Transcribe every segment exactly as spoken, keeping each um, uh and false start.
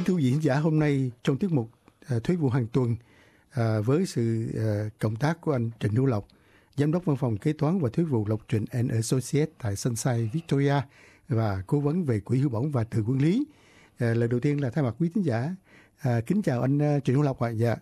thưa quý vị giả, hôm nay trong tiết mục uh, Thuế vụ hàng tuần, uh, với sự uh, cộng tác của anh Trịnh Hữu Lộc, Giám đốc Văn phòng Kế toán và Thuế vụ Lộc Trịnh and Associates tại Sunside Victoria và cố vấn về quỹ hưu bổng và từ quản lý. Uh, lời đầu tiên là thay mặt quý thính giả, uh, kính chào anh uh, Trịnh Hữu Lộc ạ. Dạ.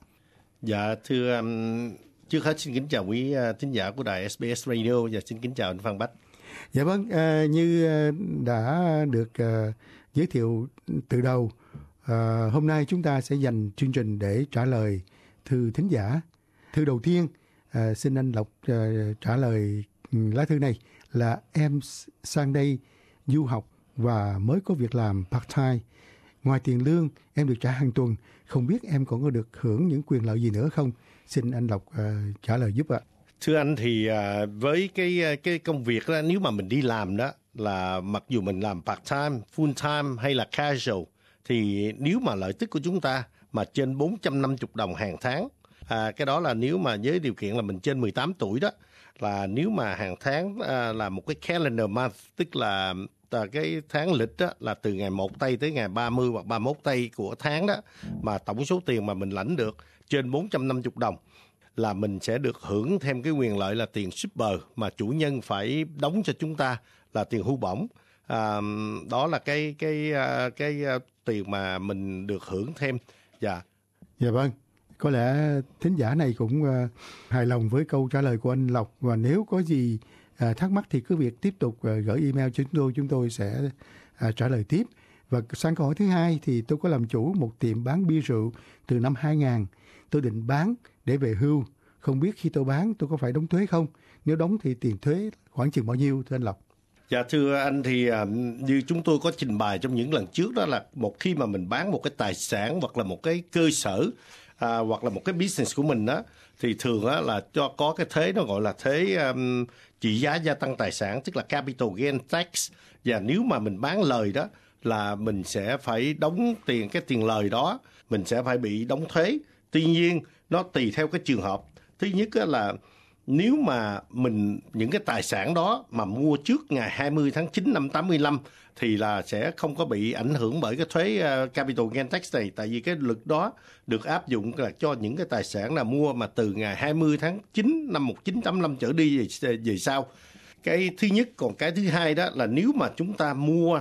Dạ thưa um, trước hết xin kính chào quý uh, thính giả của đài ét bê ét Radio và xin kính chào anh Phan Bách. Dạ vâng, uh, như uh, đã được uh, giới thiệu từ đầu, uh, hôm nay chúng ta sẽ dành chương trình để trả lời thư thính giả. Thư đầu tiên, uh, xin anh Lộc uh, trả lời lá thư này là: em sang đây du học và mới có việc làm part-time. Ngoài tiền lương em được trả hàng tuần, không biết em còn có được hưởng những quyền lợi gì nữa không? Xin anh Lộc uh, trả lời giúp ạ. Thưa anh thì uh, với cái cái công việc đó, nếu mà mình đi làm đó là mặc dù mình làm part-time, full-time hay là casual, thì nếu mà lợi tức của chúng ta mà trên bốn trăm năm mươi đồng hàng tháng, à, cái đó là nếu mà với điều kiện là mình trên mười tám tuổi đó, là nếu mà hàng tháng à, là một cái calendar month, tức là à, cái tháng lịch đó là từ ngày một tây tới ngày ba mươi hoặc ba mươi mốt tây của tháng đó, mà tổng số tiền mà mình lãnh được trên bốn trăm năm mươi đồng, là mình sẽ được hưởng thêm cái quyền lợi là tiền super mà chủ nhân phải đóng cho chúng ta là tiền hưu bổng. À, đó là cái cái cái, cái tiền mà mình được hưởng thêm. Dạ. Dạ vâng. Có lẽ thính giả này cũng uh, hài lòng với câu trả lời của anh Lộc, và nếu có gì uh, thắc mắc thì cứ việc tiếp tục uh, gửi email cho chúng tôi, chúng tôi sẽ uh, trả lời tiếp. Và sang câu hỏi thứ hai thì tôi có làm chủ một tiệm bán bia rượu từ năm hai nghìn. Tôi định bán để về hưu. Không biết khi tôi bán tôi có phải đóng thuế không? Nếu đóng thì tiền thuế khoảng chừng bao nhiêu thưa anh Lộc? Dạ thưa anh thì uh, như chúng tôi có trình bày trong những lần trước đó, là một khi mà mình bán một cái tài sản hoặc là một cái cơ sở à, hoặc là một cái business của mình đó, thì thường á, là cho có cái thuế nó gọi là thuế um, trị giá gia tăng tài sản, tức là capital gain tax. Và nếu mà mình bán lời đó là mình sẽ phải đóng tiền, cái tiền lời đó mình sẽ phải bị đóng thuế. Tuy nhiên nó tùy theo cái trường hợp. Thứ nhất á, là nếu mà mình những cái tài sản đó mà mua trước ngày hai mươi tháng chín năm tám mươi lăm thì là sẽ không có bị ảnh hưởng bởi cái thuế uh, capital gain tax này, tại vì cái luật đó được áp dụng là cho những cái tài sản là mua mà từ ngày hai mươi tháng chín năm một nghìn chín trăm tám mươi lăm trở đi về, về sau. Cái thứ nhất. Còn cái thứ hai đó là nếu mà chúng ta mua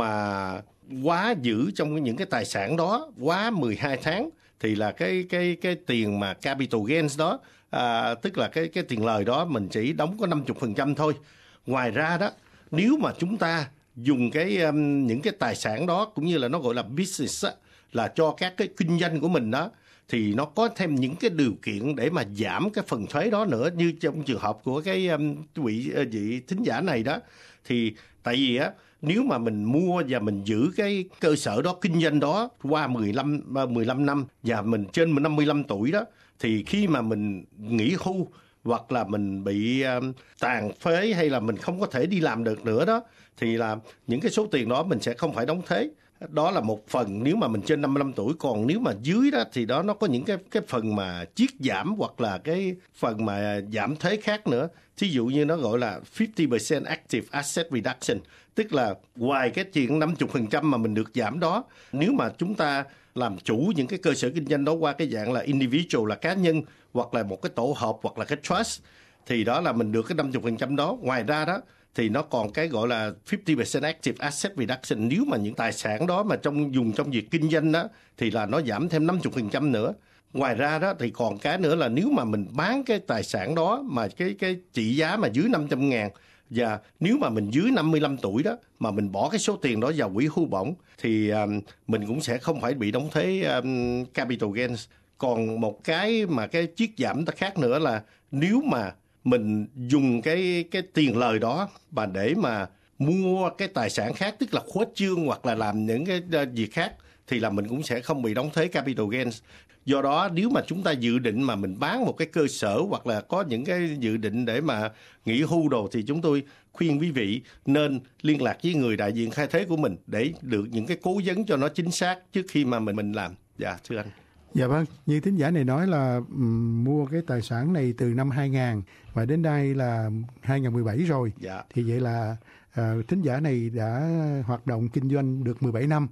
mà quá giữ trong những cái tài sản đó quá mười hai tháng thì là cái cái cái tiền mà capital gains đó, à, tức là cái cái tiền lời đó mình chỉ đóng có năm mươi phần trăm thôi. Ngoài ra đó, nếu mà chúng ta dùng cái um, những cái tài sản đó cũng như là nó gọi là business á, là cho các cái kinh doanh của mình đó, thì nó có thêm những cái điều kiện để mà giảm cái phần thuế đó nữa. Như trong trường hợp của cái um, vị vị thính giả này đó, thì tại vì á, nếu mà mình mua và mình giữ cái cơ sở đó, kinh doanh đó qua mười lăm, mười lăm năm và mình trên năm mươi lăm tuổi đó, thì khi mà mình nghỉ hưu hoặc là mình bị um, tàn phế hay là mình không có thể đi làm được nữa đó, thì là những cái số tiền đó mình sẽ không phải đóng thuế. Đó là một phần nếu mà mình trên năm mươi lăm tuổi. Còn nếu mà dưới đó thì đó nó có những cái cái phần mà chiết giảm hoặc là cái phần mà giảm thuế khác nữa. Thí dụ như nó gọi là năm mươi phần trăm active asset reduction, tức là ngoài cái chuyện năm mươi phần trăm mà mình được giảm đó, nếu mà chúng ta làm chủ những cái cơ sở kinh doanh đó qua cái dạng là individual, là cá nhân, hoặc là một cái tổ hợp, hoặc là cái trust, thì đó là mình được cái năm mươi phần trăm đó. Ngoài ra đó thì nó còn cái gọi là năm mươi phần trăm active asset reduction. Nếu mà những tài sản đó mà trong dùng trong việc kinh doanh đó thì là nó giảm thêm năm mươi phần trăm nữa. Ngoài ra đó thì còn cái nữa là nếu mà mình bán cái tài sản đó mà cái cái trị giá mà dưới năm trăm ngàn, và nếu mà mình dưới năm mươi lăm tuổi đó mà mình bỏ cái số tiền đó vào quỹ hưu bổng thì um, mình cũng sẽ không phải bị đóng thuế um, capital gains. Còn một cái mà cái chiết giảm khác nữa là nếu mà mình dùng cái cái tiền lời đó và để mà mua cái tài sản khác, tức là khuếch trương hoặc là làm những cái việc khác, thì là mình cũng sẽ không bị đóng thuế capital gains. Do đó nếu mà chúng ta dự định mà mình bán một cái cơ sở hoặc là có những cái dự định để mà nghỉ hưu đồ, thì chúng tôi khuyên quý vị nên liên lạc với người đại diện khai thuế của mình để được những cái cố vấn cho nó chính xác trước khi mà mình mình làm. Dạ thưa anh. Dạ vâng, như thính giả này nói là um, mua cái tài sản này từ năm hai nghìn và đến đây là hai nghìn mười bảy rồi. Dạ. Thì vậy là uh, thính giả này đã hoạt động kinh doanh được mười bảy năm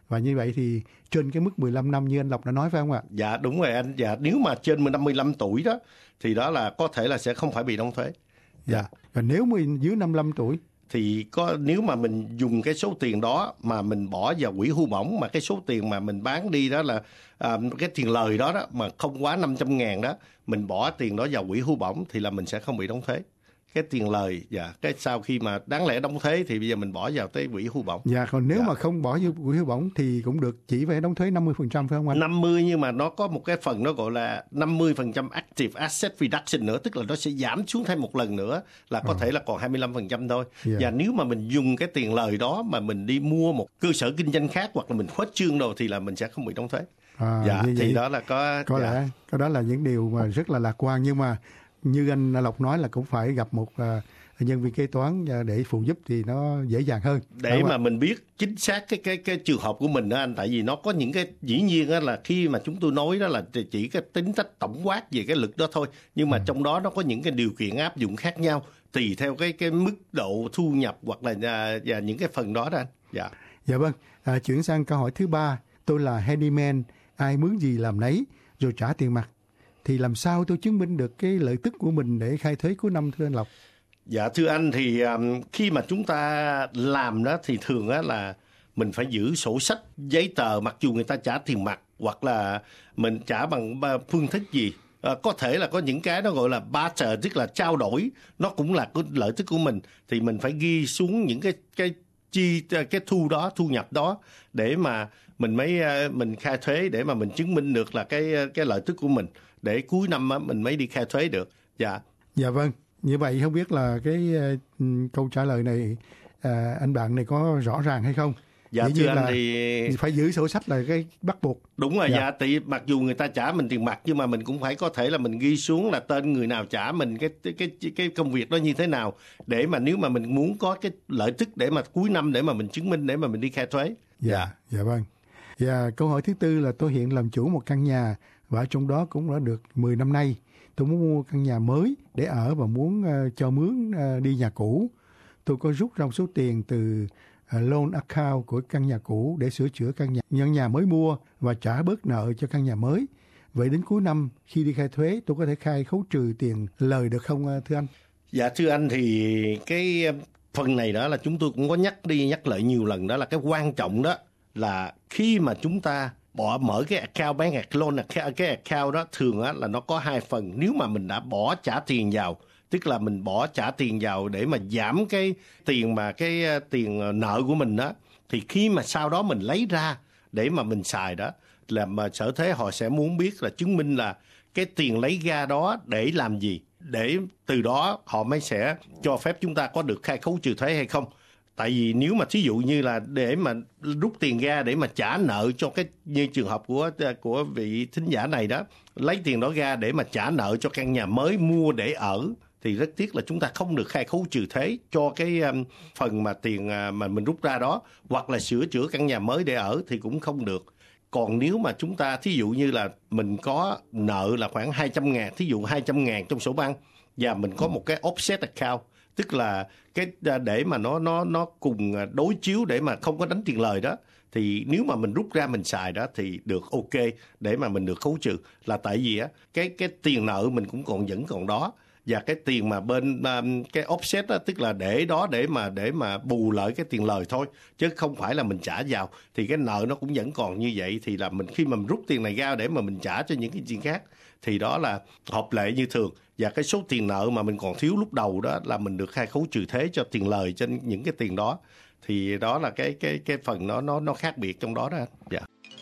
Và như vậy thì trên cái mức mười lăm năm như anh Lộc đã nói phải không ạ? Dạ đúng rồi anh. Dạ nếu mà trên năm mươi lăm tuổi đó thì đó là có thể là sẽ không phải bị đóng thuế. Dạ. Và nếu mà dưới năm mươi lăm tuổi thì có nếu mà mình dùng cái số tiền đó mà mình bỏ vào quỹ hưu bổng, mà cái số tiền mà mình bán đi đó là à, cái tiền lời đó đó mà không quá năm trăm ngàn đó, mình bỏ tiền đó vào quỹ hưu bổng thì là mình sẽ không bị đóng thuế. Cái tiền lời, dạ, cái sau khi mà đáng lẽ đóng thuế thì bây giờ mình bỏ vào tới quỹ hưu bổng. Dạ, còn nếu dạ. mà không bỏ vào quỹ hưu bổng thì cũng được, chỉ phải đóng thuế năm mươi phần trăm phải không anh? năm mươi, nhưng mà nó có một cái phần nó gọi là năm mươi phần trăm Active Asset Reduction nữa, tức là nó sẽ giảm xuống thêm một lần nữa là có ừ. thể là còn hai mươi lăm phần trăm thôi. Yeah. Và nếu mà mình dùng cái tiền lời đó mà mình đi mua một cơ sở kinh doanh khác hoặc là mình khuếch trương đồ thì là mình sẽ không bị đóng thuế. À, dạ, thì vậy, đó là có... Có dạ. lẽ cái đó là những điều mà rất là lạc quan, nhưng mà như anh Lộc nói là cũng phải gặp một uh, nhân viên kế toán để phụ giúp thì nó dễ dàng hơn. Để mà mình biết chính xác cái cái cái trường hợp của mình đó anh, tại vì nó có những cái dĩ nhiên đó là khi mà chúng tôi nói đó là chỉ cái tính chất tổng quát về cái lực đó thôi, nhưng mà ừ. trong đó nó có những cái điều kiện áp dụng khác nhau tùy theo cái cái mức độ thu nhập hoặc là và, và những cái phần đó đó anh. Dạ. Dạ vâng. À, chuyển sang câu hỏi thứ ba, tôi là handyman, ai mướn gì làm nấy rồi trả tiền mặt, thì làm sao tôi chứng minh được cái lợi tức của mình để khai thuế cuối năm thưa anh Lộc? Dạ thưa anh, thì um, khi mà chúng ta làm đó thì thường á là mình phải giữ sổ sách giấy tờ, mặc dù người ta trả tiền mặt hoặc là mình trả bằng phương thức gì. À, có thể là có những cái nó gọi là barter, tức là trao đổi, nó cũng là cái lợi tức của mình, thì mình phải ghi xuống những cái cái chi cái thu đó, thu nhập đó để mà mình mới mình khai thuế, để mà mình chứng minh được là cái cái lợi tức của mình, để cuối năm á, mình mới đi khai thuế được. Dạ. Dạ vâng. Như vậy không biết là cái uh, câu trả lời này uh, anh bạn này có rõ ràng hay không? Dạ Dĩ thưa anh thì phải giữ sổ sách là cái bắt buộc. Đúng rồi. Dạ, dạ thì mặc dù người ta trả mình tiền mặt nhưng mà mình cũng phải có thể là mình ghi xuống là tên người nào trả mình cái cái cái công việc đó như thế nào, để mà nếu mà mình muốn có cái lợi tức để mà cuối năm để mà mình chứng minh, để mà mình đi khai thuế. Dạ, dạ, dạ vâng. Dạ, câu hỏi thứ tư là tôi hiện làm chủ một căn nhà và ở trong đó cũng đã được mười năm nay. Tôi muốn mua căn nhà mới để ở và muốn uh, cho mướn uh, đi nhà cũ. Tôi có rút ra một số tiền từ uh, loan account của căn nhà cũ để sửa chữa căn nhà, căn nhà mới mua và trả bớt nợ cho căn nhà mới. Vậy đến cuối năm khi đi khai thuế tôi có thể khai khấu trừ tiền lời được không uh, thưa anh? Dạ thưa anh, thì cái phần này đó là chúng tôi cũng có nhắc đi nhắc lại nhiều lần, đó là cái quan trọng đó là khi mà chúng ta bỏ mở cái account bank loan account, cái account đó thường á là nó có hai phần. Nếu mà mình đã bỏ trả tiền vào, tức là mình bỏ trả tiền vào để mà giảm cái tiền mà cái tiền nợ của mình đó, thì khi mà sau đó mình lấy ra để mà mình xài đó, là mà sở thuế họ sẽ muốn biết là chứng minh là cái tiền lấy ra đó để làm gì, để từ đó họ mới sẽ cho phép chúng ta có được khai khấu trừ thuế hay không. Tại vì nếu mà thí dụ như là để mà rút tiền ra để mà trả nợ cho cái, như trường hợp của của vị thính giả này đó, lấy tiền đó ra để mà trả nợ cho căn nhà mới mua để ở, thì rất tiếc là chúng ta không được khai khấu trừ thuế cho cái um, phần mà tiền uh, mà mình rút ra đó, hoặc là sửa chữa căn nhà mới để ở thì cũng không được. Còn nếu mà chúng ta thí dụ như là mình có nợ là khoảng hai trăm ngàn, thí dụ hai trăm ngàn trong sổ băng, và mình có một cái offset account, tức là cái để mà nó nó nó cùng đối chiếu để mà không có đánh tiền lời đó, thì nếu mà mình rút ra mình xài đó thì được ok để mà mình được khấu trừ. Là tại vì á cái cái tiền nợ mình cũng còn vẫn còn đó, và cái tiền mà bên um, cái offset đó, tức là để đó để mà để mà bù lại cái tiền lời thôi, chứ không phải là mình trả vào, thì cái nợ nó cũng vẫn còn như vậy. Thì là mình khi mà mình rút tiền này ra để mà mình trả cho những cái chuyện khác thì đó là hợp lệ như thường, và cái số tiền nợ mà mình còn thiếu lúc đầu đó là mình được khai khấu trừ thuế cho tiền lời trên những cái tiền đó. Thì đó là cái cái cái phần nó nó nó khác biệt trong đó đó. Dạ.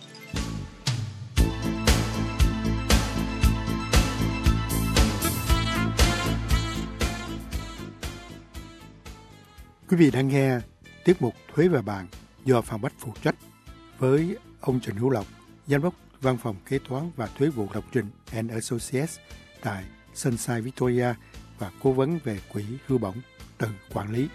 Quý vị đang nghe tiết mục Thuế và Bàn do Phạm Bách phụ trách với ông Trần Hữu Lộc, giám đốc văn phòng kế toán và thuế vụ Lộc Trình and Associates tại Sunshine Victoria và cố vấn về quỹ hưu bổng từ quản lý.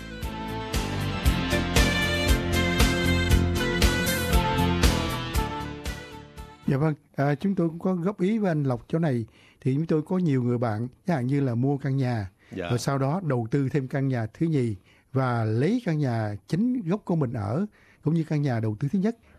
Dạ vâng, à, chúng tôi cũng có góp ý với anh Lộc chỗ này. Thì chúng tôi có nhiều người bạn, chẳng hạn như là mua căn nhà, dạ, rồi sau đó đầu tư thêm căn nhà thứ nhì và lấy căn nhà chính gốc của mình ở, cũng như căn nhà đầu tư thứ nhất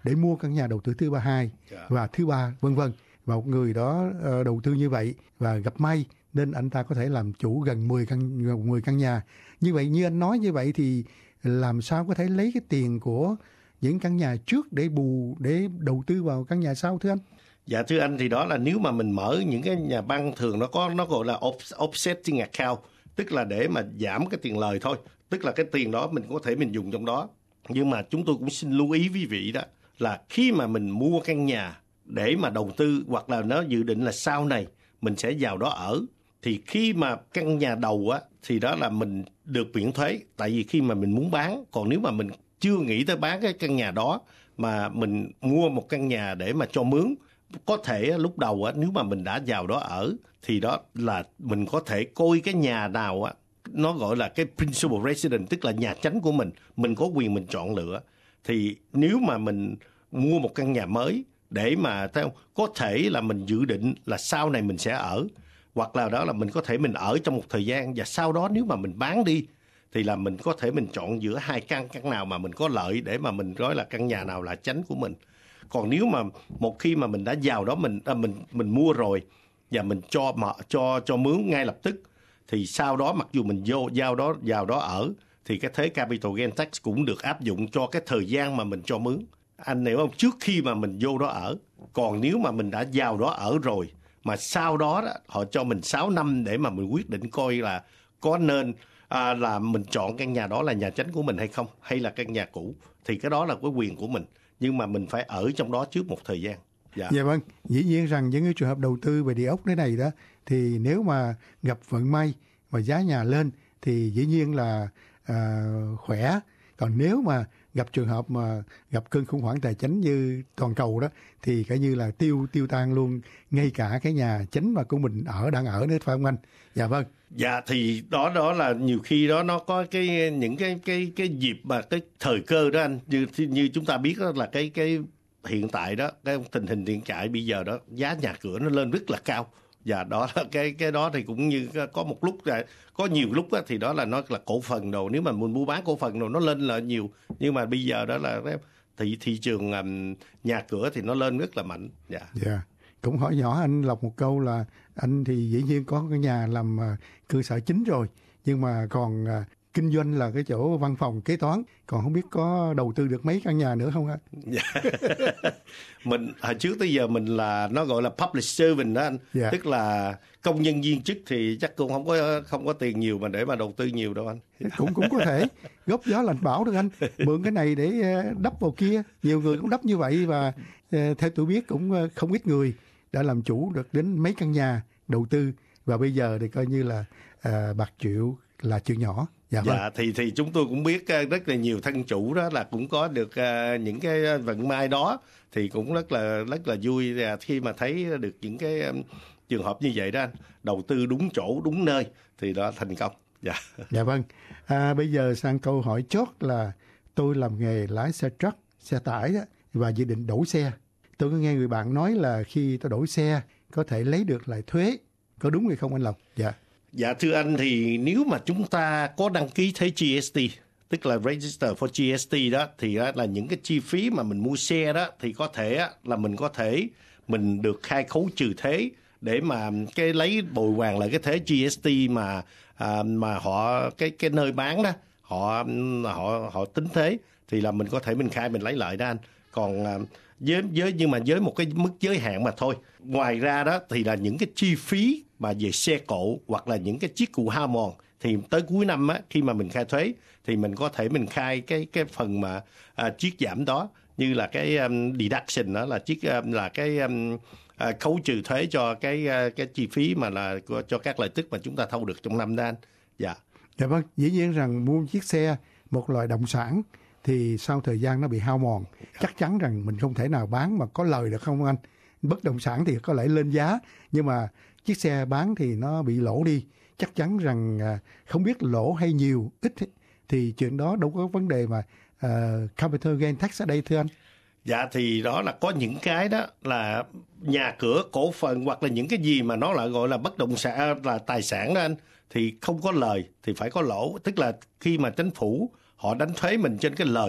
để mua căn nhà đầu tư thứ ba hai Yeah. và thứ ba vân vân. Và một người đó uh, đầu tư như vậy và gặp may nên anh ta có thể làm chủ gần mười căn mười căn nhà. Như vậy như anh nói như vậy thì làm sao có thể lấy cái tiền của những căn nhà trước để bù để đầu tư vào căn nhà sau thưa anh? Dạ thưa anh, thì đó là nếu mà mình mở những cái nhà băng thường nó có nó gọi là offsetting account, tức là để mà giảm cái tiền lời thôi, tức là cái tiền đó mình có thể mình dùng trong đó. Nhưng mà chúng tôi cũng xin lưu ý quý vị đó là khi mà mình mua căn nhà để mà đầu tư hoặc là nó dự định là sau này mình sẽ vào đó ở, thì khi mà căn nhà đầu á thì đó là mình được miễn thuế, tại vì khi mà mình muốn bán. Còn nếu mà mình chưa nghĩ tới bán cái căn nhà đó mà mình mua một căn nhà để mà cho mướn, có thể lúc đầu á, nếu mà mình đã vào đó ở thì đó là mình có thể coi cái nhà nào á, nó gọi là cái principal residence, tức là nhà chánh của mình, mình có quyền mình chọn lựa. Thì nếu mà mình mua một căn nhà mới để mà theo có thể là mình dự định là sau này mình sẽ ở, hoặc là đó là mình có thể mình ở trong một thời gian và sau đó nếu mà mình bán đi thì là mình có thể mình chọn giữa hai căn căn nào mà mình có lợi để mà mình nói là căn nhà nào là chánh của mình. Còn nếu mà một khi mà mình đã vào đó mình à, mình mình mua rồi và mình cho mà cho cho mướn ngay lập tức, thì sau đó mặc dù mình vô giao đó vào đó ở thì cái thuế capital gain tax cũng được áp dụng cho cái thời gian mà mình cho mướn. Anh hiểu không? Trước khi mà mình vô đó ở. Còn nếu mà mình đã vào đó ở rồi mà sau đó, đó họ cho mình sáu năm để mà mình quyết định coi là có nên à, là mình chọn căn nhà đó là nhà chánh của mình hay không, hay là căn nhà cũ, thì cái đó là cái quyền của mình. Nhưng mà mình phải ở trong đó trước một thời gian. Dạ. Dạ vâng, dĩ nhiên rằng những cái trường hợp đầu tư về địa ốc thế này đó thì nếu mà gặp vận may và giá nhà lên thì dĩ nhiên là à, khỏe. Còn nếu mà gặp trường hợp mà gặp cơn khủng hoảng tài chính như toàn cầu đó thì coi như là tiêu tiêu tan luôn ngay cả cái nhà chính mà của mình ở đang ở nữa, phải không anh? Dạ vâng. Dạ thì đó đó là nhiều khi đó nó có cái những cái cái cái dịp mà cái thời cơ đó anh, như như chúng ta biết đó là cái cái hiện tại đó, cái tình hình hiện tại bây giờ đó, giá nhà cửa nó lên rất là cao. Và đó là cái cái đó thì cũng như có một lúc là có nhiều lúc đó, thì đó là nó là cổ phần đồ, nếu mà mình mua bán cổ phần đồ nó lên là nhiều, nhưng mà bây giờ đó là thị thị trường um, nhà cửa thì nó lên rất là mạnh. Dạ. Dạ. Cũng hỏi nhỏ anh Lộc một câu là anh thì dĩ nhiên có cái nhà làm uh, cơ sở chính rồi, nhưng mà còn uh, kinh doanh là cái chỗ văn phòng kế toán, còn không biết có đầu tư được mấy căn nhà nữa không ạ? Dạ. Mình hồi trước tới giờ mình là nó gọi là public servant đó anh. Dạ. Tức là công nhân viên chức thì chắc cũng không có không có tiền nhiều mà để mà đầu tư nhiều đâu anh. Cũng cũng có thể góp gió lành bão được anh, mượn cái này để đắp vào kia, nhiều người cũng đắp như vậy. Và theo tôi biết cũng không ít người đã làm chủ được đến mấy căn nhà đầu tư, và bây giờ thì coi như là à, bạc triệu là chuyện nhỏ. Dạ, dạ vâng. thì thì chúng tôi cũng biết rất là nhiều thân chủ đó là cũng có được uh, những cái vận may đó, thì cũng rất là rất là vui khi mà thấy được những cái um, trường hợp như vậy đó anh, đầu tư đúng chỗ đúng nơi thì đó thành công. Dạ. Dạ vâng. À, bây giờ sang câu hỏi chót là tôi làm nghề lái xe truck, xe tải đó, và dự định đổi xe. Tôi có nghe người bạn nói là khi tôi đổi xe có thể lấy được lại thuế, có đúng hay không anh Lộc? Dạ. Dạ thưa anh, thì nếu mà chúng ta có đăng ký thuế giê ét tê, tức là Register for giê ét tê đó, thì đó là những cái chi phí mà mình mua xe đó, thì có thể là mình có thể mình được khai khấu trừ thuế để mà cái lấy bồi hoàn lại cái thuế giê ét tê mà à, mà họ cái cái nơi bán đó họ họ họ tính thuế, thì là mình có thể mình khai mình lấy lại đó anh. Còn à, với với nhưng mà với một cái mức giới hạn mà thôi. Ngoài ra đó thì là những cái chi phí mà về xe cộ hoặc là những cái chiếc cụ hao mòn, thì tới cuối năm á, khi mà mình khai thuế thì mình có thể mình khai cái cái phần mà à, chiết giảm đó, như là cái um, deduction đó là chiết um, là cái um, à, khấu trừ thuế cho cái uh, cái chi phí mà là cho các lợi tức mà chúng ta thu được trong năm đó anh. Dạ. Dạ vâng, dĩ nhiên rằng mua chiếc xe, một loại động sản thì sau thời gian nó bị hao mòn, chắc chắn rằng mình không thể nào bán mà có lời được không anh? Bất động sản thì có lẽ lên giá, nhưng mà chiếc xe bán thì nó bị lỗ đi, chắc chắn rằng không biết lỗ hay nhiều, ít thì chuyện đó đâu có vấn đề mà uh, capital gain tax ở đây thưa anh. Dạ thì đó là có những cái đó là nhà cửa, cổ phần hoặc là những cái gì mà nó lại gọi là bất động sản là tài sản đó anh, thì không có lời thì phải có lỗ, tức là khi mà chính phủ họ đánh thuế mình trên cái lời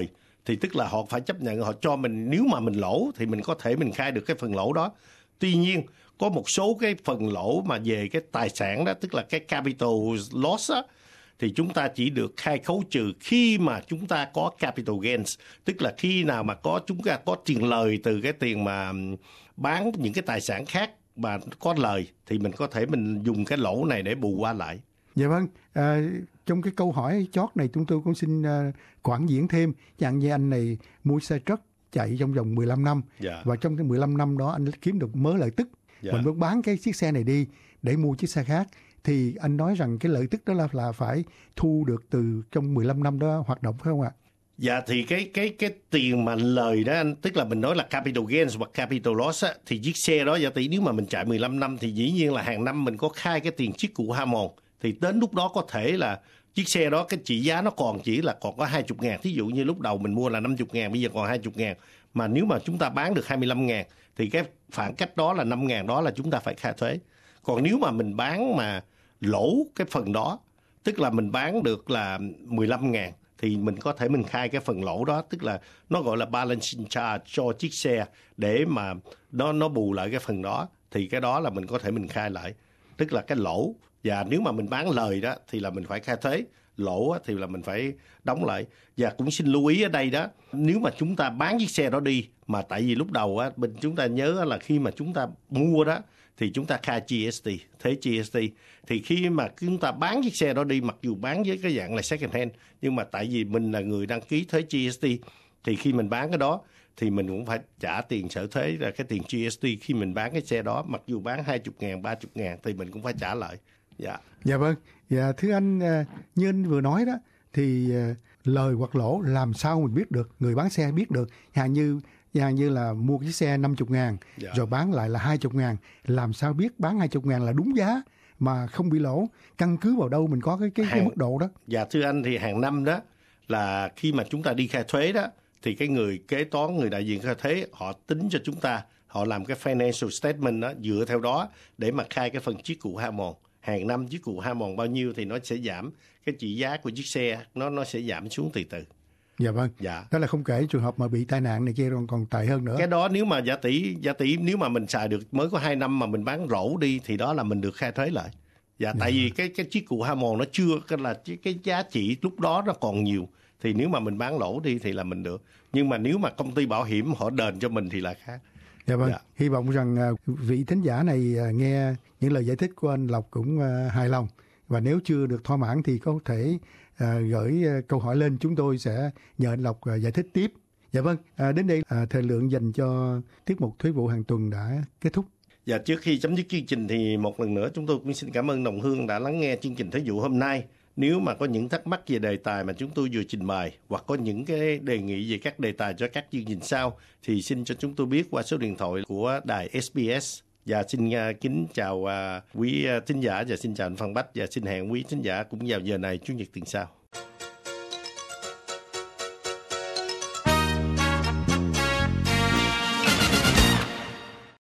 thì tức là họ phải chấp nhận, họ cho mình, nếu mà mình lỗ thì mình có thể mình khai được cái phần lỗ đó. Tuy nhiên có một số cái phần lỗ mà về cái tài sản đó, tức là cái capital loss á, thì chúng ta chỉ được khai khấu trừ khi mà chúng ta có capital gains, tức là khi nào mà có chúng ta có tiền lời từ cái tiền mà bán những cái tài sản khác mà có lời, thì mình có thể mình dùng cái lỗ này để bù qua lại. Dạ vâng, à, trong cái câu hỏi chót này chúng tôi cũng xin uh, quảng diễn thêm, chẳng như anh này mua xe truck chạy trong vòng mười lăm năm, Yeah. và trong cái mười lăm năm đó anh kiếm được mớ lợi tức, yeah. mình muốn bán cái chiếc xe này đi để mua chiếc xe khác, thì anh nói rằng cái lợi tức đó là, là phải thu được từ trong mười lăm năm đó hoạt động, phải không ạ? Dạ, thì cái cái cái tiền mà lời đó anh, tức là mình nói là capital gains hoặc capital loss á, thì chiếc xe đó giả tỷ nếu mà mình chạy mười lăm năm thì dĩ nhiên là hàng năm mình có khai cái tiền chiếc cụ hao mòn, thì đến lúc đó có thể là chiếc xe đó cái trị giá nó còn chỉ là còn có hai mươi ngàn, thí dụ như lúc đầu mình mua là năm mươi ngàn, bây giờ còn hai mươi ngàn, mà nếu mà chúng ta bán được hai mươi lăm ngàn thì cái khoảng cách đó là năm ngàn đó là chúng ta phải khai thuế. Còn nếu mà mình bán mà lỗ cái phần đó, tức là mình bán được là mười lăm ngàn, thì mình có thể mình khai cái phần lỗ đó, tức là nó gọi là balancing charge cho chiếc xe để mà nó nó bù lại cái phần đó, thì cái đó là mình có thể mình khai lại, tức là cái lỗ. Và nếu mà mình bán lời đó thì là mình phải khai thuế, lỗ thì là mình phải đóng lại. Và cũng xin lưu ý ở đây đó, nếu mà chúng ta bán chiếc xe đó đi, mà tại vì lúc đầu á, mình chúng ta nhớ là khi mà chúng ta mua đó thì chúng ta khai giê ét tê, thuế giê ét tê. Thì khi mà chúng ta bán chiếc xe đó đi, mặc dù bán với cái dạng là second hand, nhưng mà tại vì mình là người đăng ký thuế giê ét tê, thì khi mình bán cái đó thì mình cũng phải trả tiền sở thuế là cái tiền giê ét tê khi mình bán cái xe đó, mặc dù bán hai mươi ngàn, ba mươi ngàn thì mình cũng phải trả lại. Dạ. Dạ vâng. Dạ, thưa anh, như anh vừa nói đó, thì lời hoặc lỗ làm sao mình biết được, người bán xe biết được, hàng như hàng như là mua cái xe năm mươi ngàn, dạ. rồi bán lại là hai mươi ngàn, làm sao biết bán hai mươi ngàn là đúng giá mà không bị lỗ, căn cứ vào đâu mình có cái cái, cái mức độ đó? Dạ thưa anh, thì hàng năm đó là khi mà chúng ta đi khai thuế đó, thì cái người kế toán, người đại diện khai thuế họ tính cho chúng ta, họ làm cái financial statement đó, dựa theo đó để mà khai cái phần chiếc cụ hao mòn. Hàng năm chiếc cụ hao mòn bao nhiêu thì nó sẽ giảm, cái trị giá của chiếc xe nó nó sẽ giảm xuống từ từ. Dạ vâng. Dạ. Đó là không kể trường hợp mà bị tai nạn này kia còn còn tệ hơn nữa. Cái đó nếu mà giả tỷ giả tỷ nếu mà mình xài được mới có hai năm mà mình bán rổ đi thì đó là mình được khai thuế lại. Dạ, dạ. Tại vì cái cái chiếc cụ hao mòn nó chưa, cái là cái giá trị lúc đó nó còn nhiều, thì nếu mà mình bán lỗ đi thì là mình được. Nhưng mà nếu mà công ty bảo hiểm họ đền cho mình thì là khác. Dạ vâng. Dạ. Hy vọng rằng vị thính giả này nghe những lời giải thích của anh Lộc cũng hài lòng, và nếu chưa được thỏa mãn thì có thể À, gửi câu hỏi lên, chúng tôi sẽ nhờ anh Lộc à, giải thích tiếp. Dạ vâng, à, đến đây à, thời lượng dành cho tiết mục Thuế vụ hàng tuần đã kết thúc. Dạ, trước khi chấm dứt chương trình thì một lần nữa chúng tôi cũng xin cảm ơn Đồng Hương đã lắng nghe chương trình Thuế vụ hôm nay. Nếu mà có những thắc mắc về đề tài mà chúng tôi vừa trình bày, hoặc có những cái đề nghị về các đề tài cho các chương trình sau, thì xin cho chúng tôi biết qua số điện thoại của đài ét bê ét. Và xin uh, kính chào uh, quý uh, thính giả, và xin chào anh Phan Bách, và xin hẹn quý thính giả cũng vào giờ này Chủ nhật tuần sau.